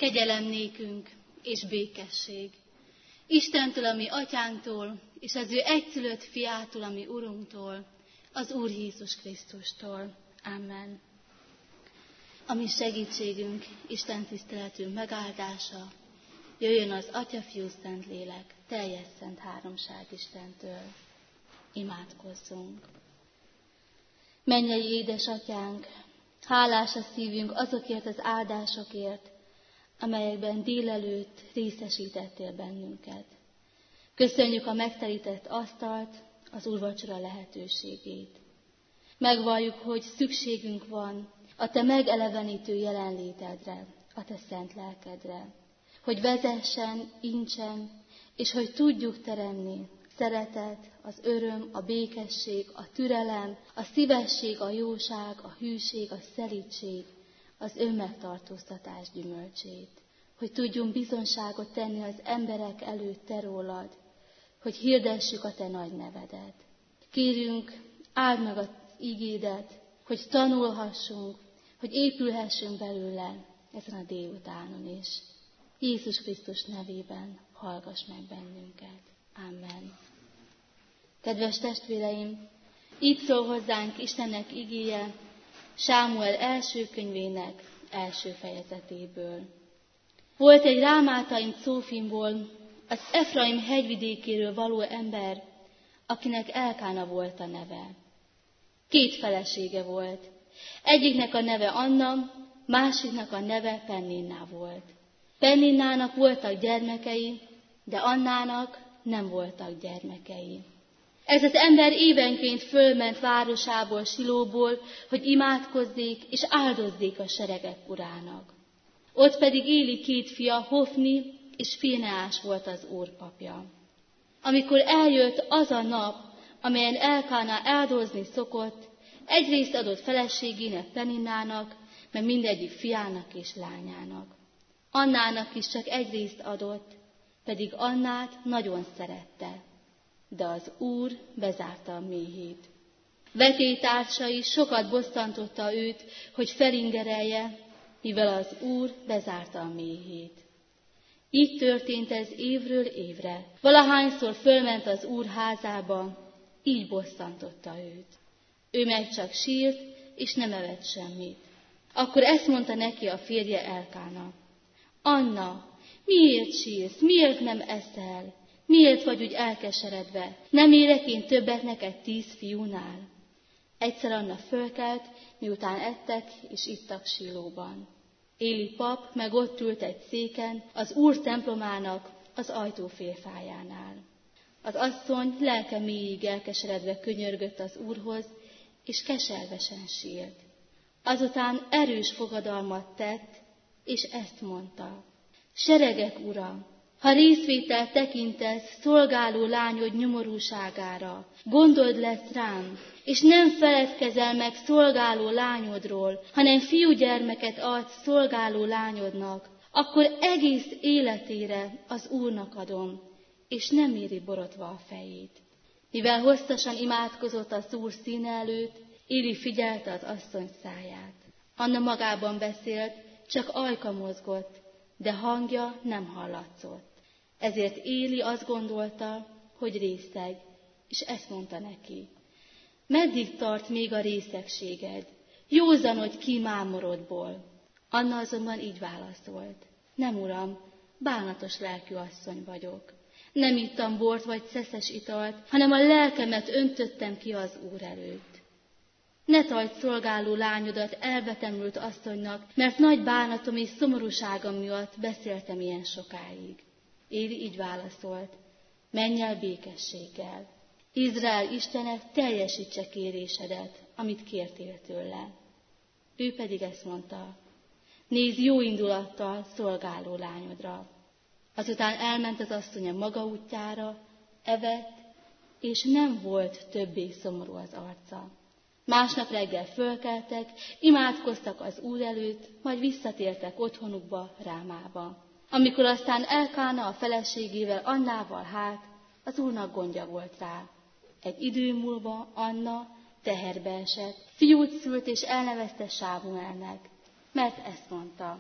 kegyelem nékünk és békesség. Istentől, a mi atyánktól, és az ő egyszülött fiától, a mi Urunktól, az Úr Jézus Krisztustól. Amen. A mi segítségünk, Isten tiszteletünk megáldása, jöjjön az Atya, Fiú, Szentlélek, teljes szent háromság Istentől. Imádkozzunk. Mennyei édesatyánk, hálás a szívünk azokért az áldásokért, amelyekben délelőtt részesítettél bennünket. Köszönjük a megterített asztalt, az úrvacsora lehetőségét. Megvalljuk, hogy szükségünk van a te megelevenítő jelenlétedre, a te szent lelkedre, hogy vezessen, incsen, és hogy tudjuk teremni szeretet, az öröm, a békesség, a türelem, a szívesség, a jóság, a hűség, a szelídség, az önmegtartóztatás gyümölcsét, hogy tudjunk bizonságot tenni az emberek előtt te rólad, hogy hirdessük a te nagy nevedet. Kérünk, áld meg az igédet, hogy tanulhassunk, hogy épülhessünk belőle ezen a délutánon is. Jézus Krisztus nevében hallgass meg bennünket. Amen. Kedves testvéreim, így szól hozzánk Istennek igéje Sámuel első könyvének első fejezetéből. Volt egy Rámátaim Szófimból, az Efraim hegyvidékéről való ember, akinek Elkána volt a neve. 2 felesége volt. Egyiknek a neve Anna, másiknak a neve Penninná volt. Penninnának voltak gyermekei, de Annának nem voltak gyermekei. Ez az ember évenként fölment városából, Silóból, hogy imádkozzék és áldozzék a seregek urának. Ott pedig Éli 2 fia, Hofni és Fineás volt az úrpapja. Amikor eljött az a nap, amelyen Elkána áldozni szokott, egyrészt adott feleségének Penninnának, meg mindegyik fiának és lányának. Annának is csak egyrészt adott, pedig Annát nagyon szerette, de az Úr bezárta a méhét. Vetélytársai sokat bosszantotta őt, hogy felingerelje, mivel az Úr bezárta a méhét. Így történt ez évről évre. Valahányszor fölment az Úr házába, így bosszantotta őt. Ő meg csak sírt, és nem evett semmit. Akkor ezt mondta neki a férje Elkána: Anna, miért sírsz, miért nem eszel? Miért vagy úgy elkeseredve? Nem érek én többet neked 10 fiúnál? Egyszer Anna fölkelt, miután ettek és ittak Silóban. Éli pap meg ott ült egy széken, az Úr templomának az ajtófélfájánál. Az asszony lelke mélyig elkeseredve könyörgött az Úrhoz, és keservesen sírt. Azután erős fogadalmat tett, és ezt mondta: Seregek ura, ha részvételt tekintesz szolgáló lányod nyomorúságára, gondod lesz rám, és nem feledkezel meg szolgáló lányodról, hanem fiúgyermeket adsz szolgáló lányodnak, akkor egész életére az Úrnak adom, és nem éri borotva a fejét. Mivel hosszasan imádkozott az Úr színe előtt, Éli figyelte az asszony száját. Anna magában beszélt, csak ajka mozgott, de hangja nem hallatszott. Ezért Éli azt gondolta, hogy részeg, és ezt mondta neki: Meddig tart még a részegséged? Józanodj ki mámorodból. Anna azonban így válaszolt: Nem, uram, bánatos lelkű asszony vagyok. Nem ittam bort vagy szeszes italt, hanem a lelkemet öntöttem ki az Úr előtt. Ne tartsd szolgáló lányodat elvetemült asszonynak, mert nagy bánatom és szomorúságom miatt beszéltem ilyen sokáig. Éli így válaszolt: Menj el békességgel. Izrael Istene teljesítse kérésedet, amit kértél tőle. Ő pedig ezt mondta: Nézz jó indulattal szolgáló lányodra. Azután elment az asszony a maga útjára, evett, és nem volt többé szomorú az arca. Másnap reggel fölkeltek, imádkoztak az Úr előtt, majd visszatértek otthonukba, Rámába. Amikor aztán Elkána a feleségével, Annával hát, az Úrnak gondja volt rá. Egy idő múlva Anna teherbe esett, fiút szült és elnevezte Sámuelnek, mert ezt mondta: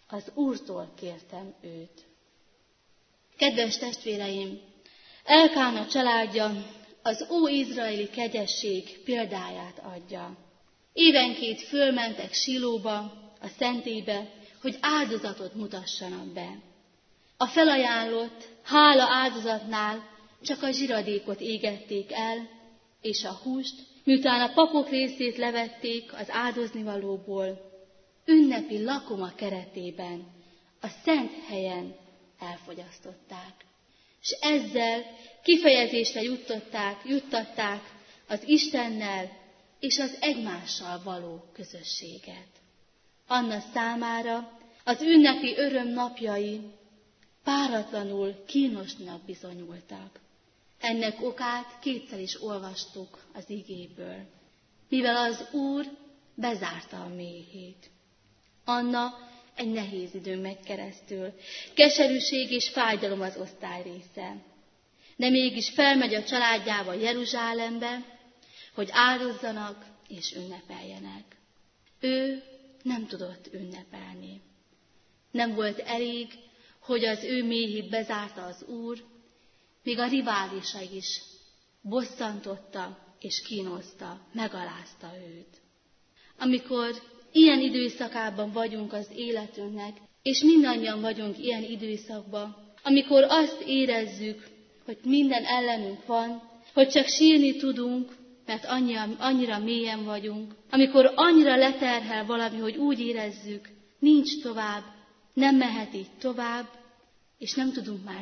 az Úrtól kértem őt. Kedves testvéreim, Elkána családja az óizraeli kegyesség példáját adja. Évenként fölmentek Silóba, a szentélybe, hogy áldozatot mutassanak be. A felajánlott hála áldozatnál csak a zsiradékot égették el, és a húst, miután a papok részét levették az áldoznivalóból, ünnepi lakoma keretében, a szent helyen elfogyasztották. És ezzel kifejezésre juttatták az Istennel és az egymással való közösséget. Anna számára az ünnepi öröm napjai páratlanul kínosnak bizonyultak. Ennek okát kétszer is olvastuk az igéből, mivel az Úr bezárta a méhét. Anna egy nehéz időn megy keresztül, keserűség és fájdalom az osztály része. De mégis felmegy a családjával Jeruzsálembe, hogy áldozzanak és ünnepeljenek. Ő nem tudott ünnepelni. Nem volt elég, hogy az ő méhét bezárta az Úr, még a riválisai is bosszantotta és kínozta, megalázta őt. Amikor ilyen időszakában vagyunk az életünknek, és mindannyian vagyunk ilyen időszakban, amikor azt érezzük, hogy minden ellenünk van, hogy csak sírni tudunk, mert annyira mélyen vagyunk, amikor annyira leterhel valami, hogy úgy érezzük, nincs tovább, nem mehet így tovább, és nem tudunk már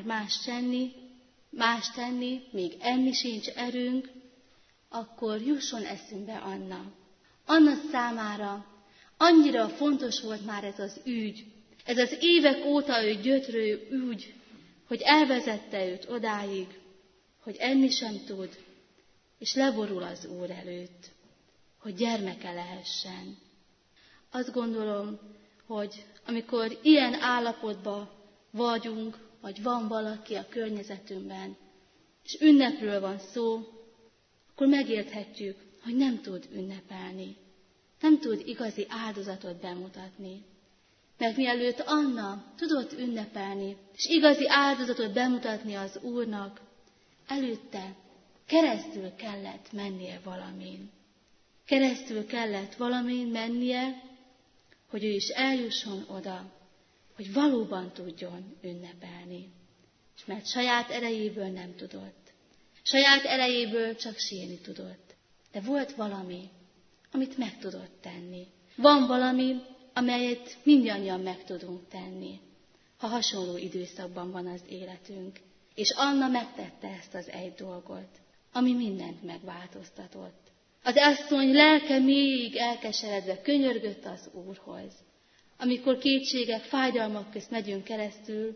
más tenni, még enni sincs erőnk, akkor jusson eszünkbe Anna. Anna számára annyira fontos volt már ez az ügy, ez az évek óta őt gyötrő ügy, hogy elvezette őt odáig, hogy enni sem tud, és leborul az Úr előtt, hogy gyermeke lehessen. Azt gondolom, hogy amikor ilyen állapotban vagyunk, vagy van valaki a környezetünkben, és ünnepről van szó, akkor megérthetjük, hogy nem tud ünnepelni. Nem tud igazi áldozatot bemutatni. Mert mielőtt Anna tudott ünnepelni, és igazi áldozatot bemutatni az Úrnak, előtte keresztül kellett mennie valamin. Keresztül kellett valamin mennie, hogy ő is eljusson oda, hogy valóban tudjon ünnepelni. És mert saját erejéből nem tudott. Saját erejéből csak sírni tudott. De volt valami, amit meg tudott tenni. Van valami, amelyet mindannyian meg tudunk tenni, ha hasonló időszakban van az életünk. És Anna megtette ezt az egy dolgot, ami mindent megváltoztatott. Az asszony lelke mélyig elkeseredve könyörgött az Úrhoz. Amikor kétségek, fájdalmak közt megyünk keresztül,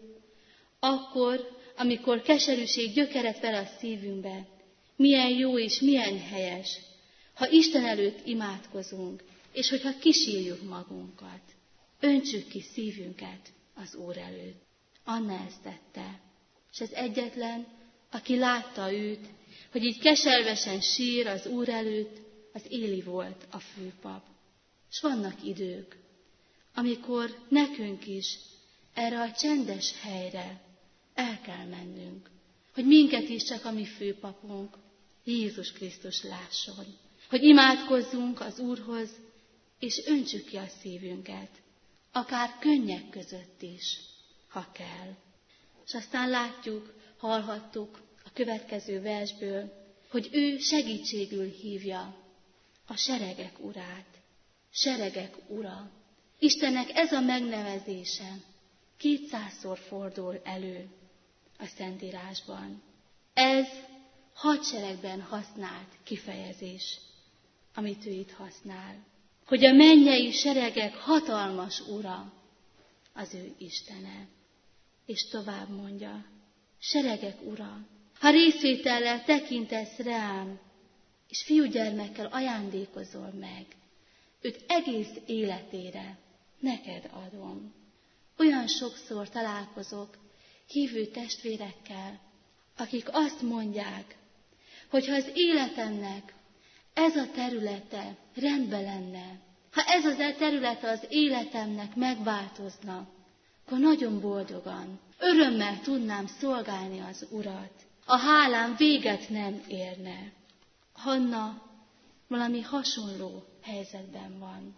akkor, amikor keserűség gyökeret ver a szívünkbe, milyen jó és milyen helyes, ha Isten előtt imádkozunk, és hogyha kisírjuk magunkat, öntsük ki szívünket az Úr előtt. Anna ezt tette, és az egyetlen, aki látta őt, hogy így keservesen sír az Úr előtt, az Éli volt a főpap. És vannak idők, amikor nekünk is erre a csendes helyre el kell mennünk, hogy minket is csak a mi főpapunk, Jézus Krisztus lásson, hogy imádkozzunk az Úrhoz, és öntsük ki a szívünket, akár könnyek között is, ha kell. És aztán látjuk, hallhattuk a következő versből, hogy ő segítségül hívja a seregek urát. Seregek ura. Istennek ez a megnevezése 200-szor fordul elő a Szentírásban. Ez hadseregben használt kifejezés, amit ő itt használ. Hogy a mennyei seregek hatalmas ura az ő Istene. És tovább mondja, seregek ura, ha részvétellel tekintesz rám, és fiúgyermekkel ajándékozol meg, őt egész életére neked adom. Olyan sokszor találkozok hívő testvérekkel, akik azt mondják, hogy ha az életemnek ez a területe rendben lenne, ha ez az területe az életemnek megváltozna, akkor nagyon boldogan, örömmel tudnám szolgálni az Urat. A hálám véget nem érne. Anna valami hasonló helyzetben van.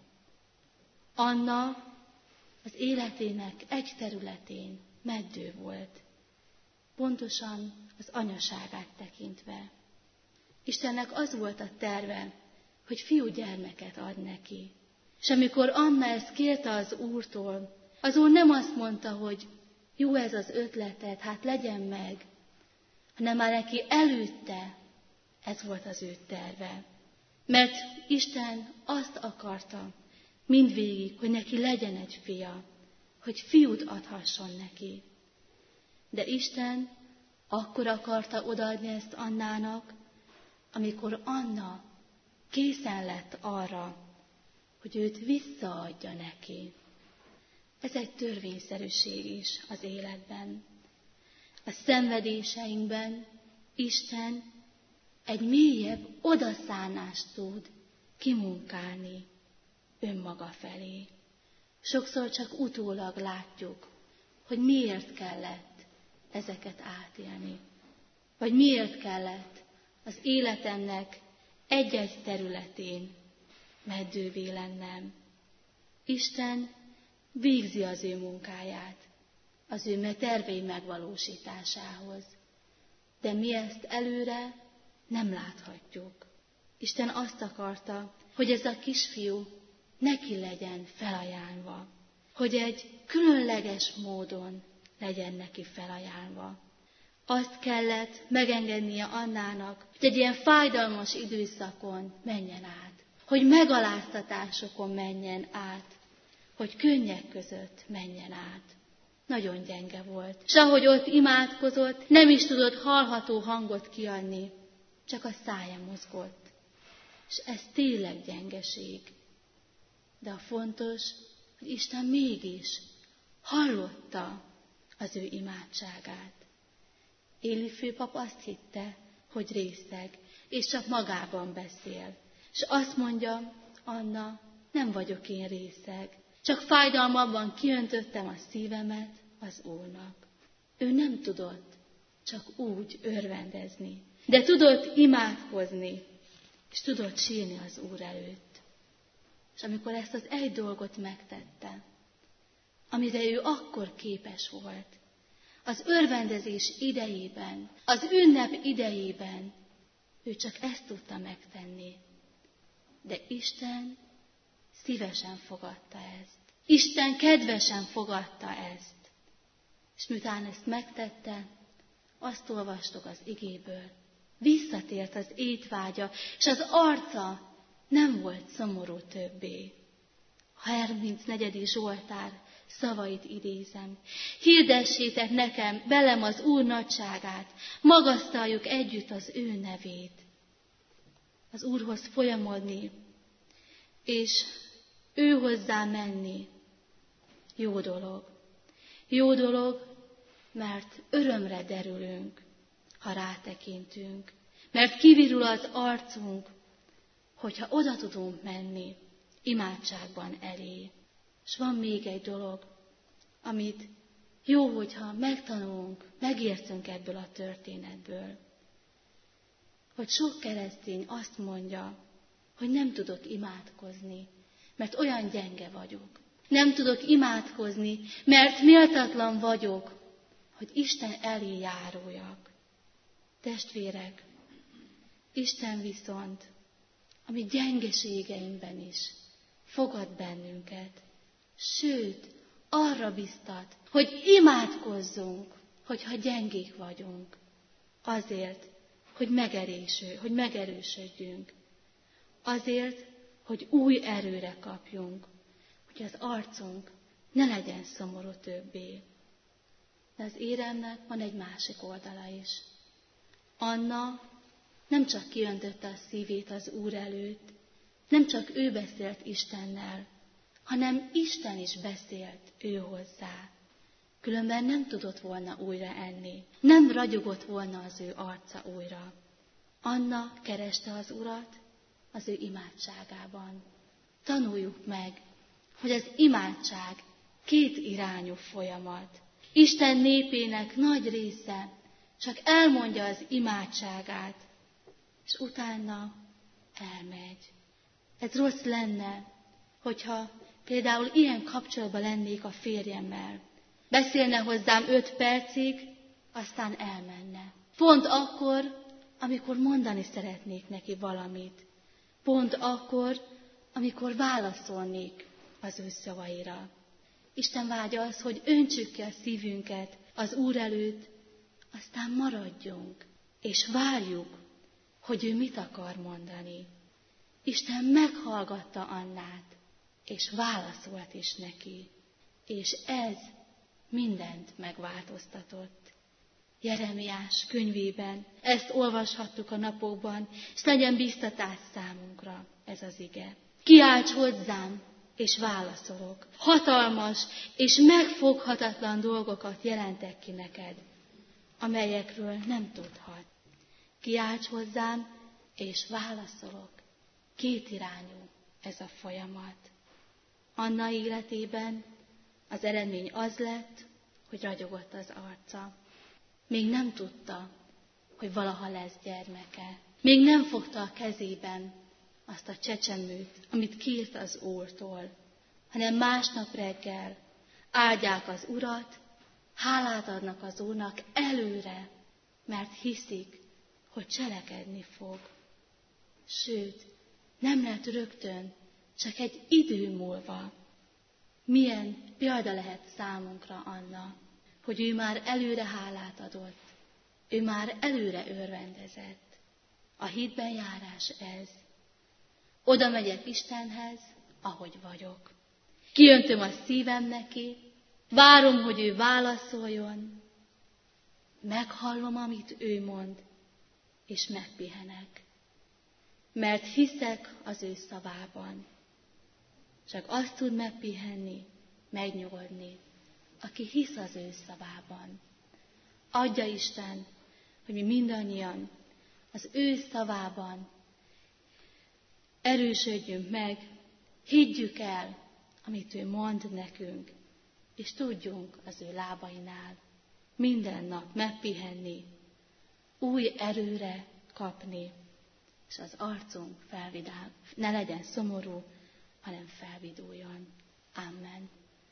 Anna az életének egy területén meddő volt, pontosan az anyaságát tekintve. Istennek az volt a terve, hogy fiúgyermeket ad neki. És amikor Anna ezt kérte az Úrtól, az Úr nem azt mondta, hogy jó ez az ötleted, hát legyen meg, hanem már neki előtte ez volt az ő terve. Mert Isten azt akarta mindvégig, hogy neki legyen egy fia, hogy fiút adhasson neki. De Isten akkor akarta odaadni ezt Annának, amikor Anna készen lett arra, hogy őt visszaadja neki. Ez egy törvényszerűség is az életben. A szenvedéseinkben Isten egy mélyebb odaszánást tud kimunkálni önmaga felé. Sokszor csak utólag látjuk, hogy miért kellett ezeket átélni, vagy miért kellett az életemnek egy-egy területén meddővé lennem. Isten végzi az ő munkáját, az ő tervei megvalósításához. De mi ezt előre nem láthatjuk. Isten azt akarta, hogy ez a kisfiú neki legyen felajánlva, hogy egy különleges módon legyen neki felajánlva. Azt kellett megengednie Annának, hogy egy ilyen fájdalmas időszakon menjen át, hogy megaláztatásokon menjen át, hogy könnyek között menjen át. Nagyon gyenge volt. És ahogy ott imádkozott, nem is tudott hallható hangot kiadni, csak a szája mozgott. És ez tényleg gyengeség. De a fontos, hogy Isten mégis hallotta az ő imádságát. Éli főpap azt hitte, hogy részeg, és csak magában beszél. És azt mondja, Anna, nem vagyok én részeg, csak fájdalmabban kiöntöttem a szívemet az Úrnak. Ő nem tudott csak úgy örvendezni, de tudott imádkozni, és tudott sírni az Úr előtt. És amikor ezt az egy dolgot megtette, amire ő akkor képes volt, az örvendezés idejében, az ünnep idejében, ő csak ezt tudta megtenni. De Isten szívesen fogadta ezt. Isten kedvesen fogadta ezt. És miután ezt megtette, azt olvastuk az igéből. Visszatért az étvágya, és az arca nem volt szomorú többé. A 34. Zsoltár szavait idézem. Hirdessétek nekem, velem az Úr nagyságát, magasztaljuk együtt az ő nevét. Az Úrhoz folyamodni, és ő hozzá menni jó dolog. Jó dolog, mert örömre derülünk, ha rátekintünk, mert kivirul az arcunk, hogyha oda tudunk menni imádságban elé. És van még egy dolog, amit jó, hogyha megtanulunk, megértünk ebből a történetből. Hogy sok keresztény azt mondja, hogy nem tudok imádkozni, mert olyan gyenge vagyok. Nem tudok imádkozni, mert méltatlan vagyok, hogy Isten elé járuljak. Testvérek, Isten viszont a mi gyengeségeinkben is fogad bennünket, sőt, arra biztat, hogy imádkozzunk, hogyha gyengék vagyunk, azért, hogy megerősödjünk, azért, hogy új erőre kapjunk, hogy az arcunk ne legyen szomorú többé. De az éremnek van egy másik oldala is. Anna nem csak kiöntötte a szívét az Úr előtt, nem csak ő beszélt Istennel, hanem Isten is beszélt ő hozzá. Különben nem tudott volna újra enni, nem ragyogott volna az ő arca újra. Anna kereste az Urat az ő imádságában. Tanuljuk meg, hogy az imádság kétirányú folyamat. Isten népének nagy része csak elmondja az imádságát, és utána elmegy. Ez rossz lenne, hogyha például ilyen kapcsolatban lennék a férjemmel. Beszélne hozzám 5 percig, aztán elmenne. Pont akkor, amikor mondani szeretnék neki valamit. Pont akkor, amikor válaszolnék az ő szavaira. Isten vágya az, hogy öntsük ki a szívünket az Úr előtt, aztán maradjunk, és várjuk, hogy ő mit akar mondani. Isten meghallgatta Annát, és válaszolt is neki, és ez mindent megváltoztatott. Jeremiás könyvében ezt olvashattuk a napokban, és legyen biztatás számunkra ez az ige. Kiálts hozzám, és válaszolok. Hatalmas és megfoghatatlan dolgokat jelentek ki neked, amelyekről nem tudhat. Kiálts hozzám, és válaszolok. Kétirányú ez a folyamat. Anna életében az eredmény az lett, hogy ragyogott az arca. Még nem tudta, hogy valaha lesz gyermeke. Még nem fogta a kezében azt a csecsemőt, amit kért az Úrtól, hanem másnap reggel áldják az Urat, hálát adnak az Úrnak előre, mert hiszik, hogy cselekedni fog. Sőt, nem lett rögtön, csak egy idő múlva. Milyen példa lehet számunkra Anna, hogy ő már előre hálát adott, ő már előre örvendezett. A hitben járás ez. Oda megyek Istenhez, ahogy vagyok. Kiöntöm a szívem neki, várom, hogy ő válaszoljon, meghallom, amit ő mond, és megpihenek. Mert hiszek az ő szavában. Csak azt tud megpihenni, megnyugodni, aki hisz az ő szavában. Adja Isten, hogy mi mindannyian az ő szavában erősödjünk meg, higgyük el, amit ő mond nekünk, és tudjunk az ő lábainál minden nap megpihenni, új erőre kapni, és az arcunk felvidám, ne legyen szomorú, hanem felviduljon. Amen.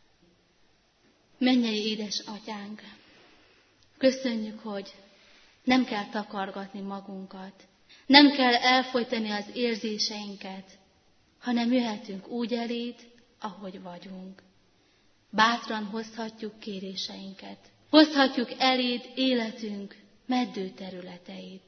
Mennyei édesatyánk, köszönjük, hogy nem kell takargatni magunkat, nem kell elfojtani az érzéseinket, hanem jöhetünk úgy eléd, ahogy vagyunk. Bátran hozhatjuk kéréseinket, hozhatjuk eléd életünk meddő területeit,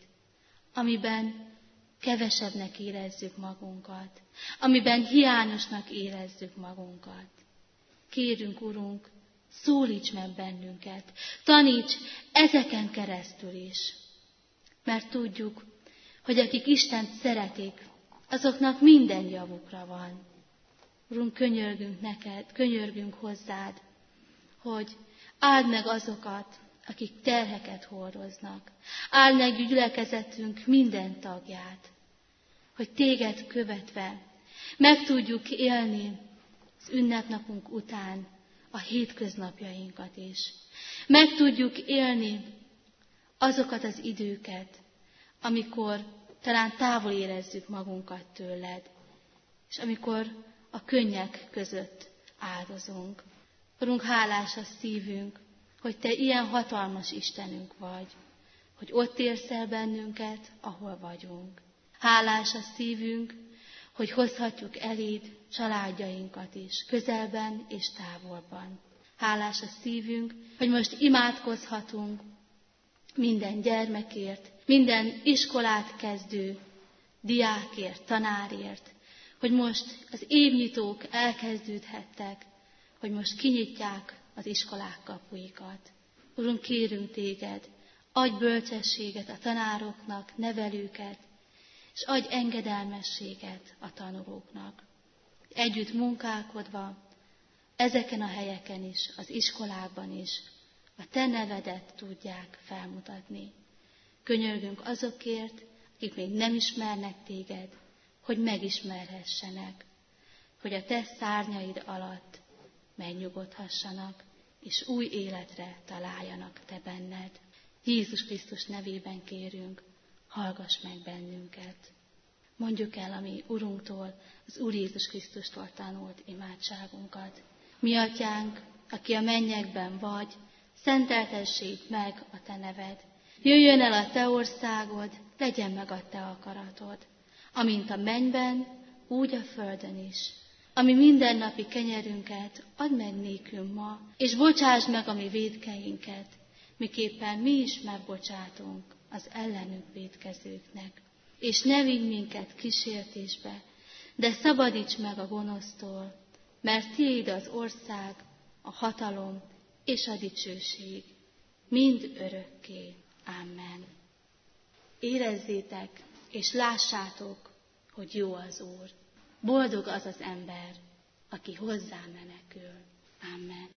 amiben kevesebbnek érezzük magunkat, amiben hiányosnak érezzük magunkat. Kérünk, Urunk, szólíts meg bennünket, taníts ezeken keresztül is, mert tudjuk, hogy akik Istent szeretik, azoknak minden javukra van. Urunk, könyörgünk neked, könyörgünk hozzád, hogy áld meg azokat, akik terheket hordoznak. Áld meg gyülekezetünk minden tagját, hogy téged követve meg tudjuk élni az ünnepnapunk után a hétköznapjainkat is. Meg tudjuk élni azokat az időket, amikor talán távol érezzük magunkat tőled, és amikor a könnyek között áldozunk. Urunk, hálás a szívünk, hogy te ilyen hatalmas Istenünk vagy, hogy ott érsz el bennünket, ahol vagyunk. Hálás a szívünk, hogy hozhatjuk eléd családjainkat is, közelben és távolban. Hálás a szívünk, hogy most imádkozhatunk minden gyermekért, minden iskolát kezdő diákért, tanárért, hogy most az évnyitók elkezdődhettek, hogy most kinyitják az iskolák kapuikat. Urunk, kérünk téged, adj bölcsességet a tanároknak, nevelőket, és adj engedelmességet a tanulóknak. Együtt munkálkodva, ezeken a helyeken is, az iskolákban is, a te nevedet tudják felmutatni. Könyörgünk azokért, akik még nem ismernek téged, hogy megismerhessenek, hogy a te szárnyaid alatt megnyugodhassanak, és új életre találjanak te benned. Jézus Krisztus nevében kérünk, hallgass meg bennünket. Mondjuk el a mi Urunktól, az Úr Jézus Krisztustól tanult imádságunkat. Mi Atyánk, aki a mennyekben vagy, szenteltessék meg a te neved. Jöjjön el a te országod, legyen meg a te akaratod, amint a mennyben, úgy a földön is. Ami mindennapi kenyerünket add meg nékünk ma, és bocsásd meg a mi vétkeinket, miképpen mi is megbocsátunk az ellenünk vétkezőknek. És ne vigy minket kísértésbe, de szabadíts meg a gonosztól, mert tiéd az ország, a hatalom és a dicsőség, mind örökké. Amen. Érezzétek és lássátok, hogy jó az Úr. Boldog az az ember, aki hozzá menekül. Amen.